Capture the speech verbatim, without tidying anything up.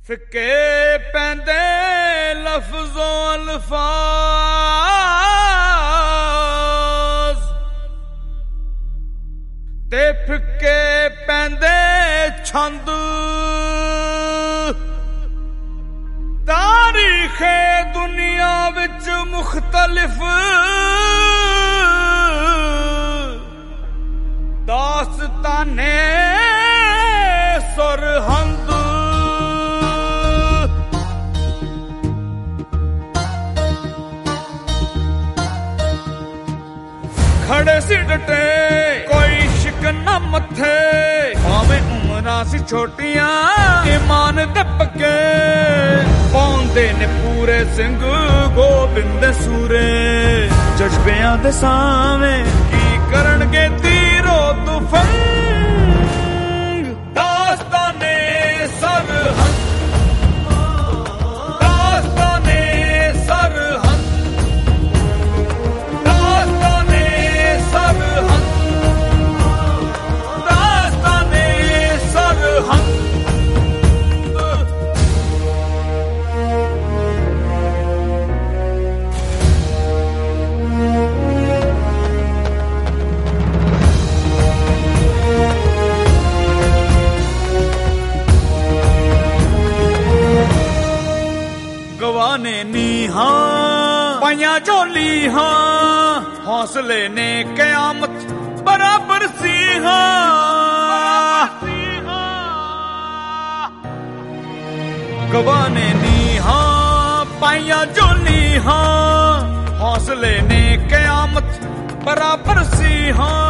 ਫਿੱਕੇ ਪੈਂਦੇ ਲਫ਼ਜ਼ੋਂ ਅਲਫਾਜ਼ ਤੇ ਫਿੱਕੇ ਪੈਂਦੇ ਛੰਦ ਤਾਰੀਖੇ ਦੁਨੀਆ ਵਿੱਚ ਮੁਖਤਲਿਫ ਦਾਸਤਾਨੇ ਸਰਹੰਦ खड़े सी डटे कोई शिक न मथे भावें उमरां सी छोटियां ईमान दे पक्के पाउंदे ने पूरे सिंह गोबिंद सूरे जज्बियां दे सावें की करनगे तीरो तुफंग दास्ताने सरहंद गवाने नीहा पाया झोली हाँ हौसले ने कयामत बराबर सी हाँ गवाने नीहा पाया झोली हाँ हौसले ने कयामत बराबर सी हाँ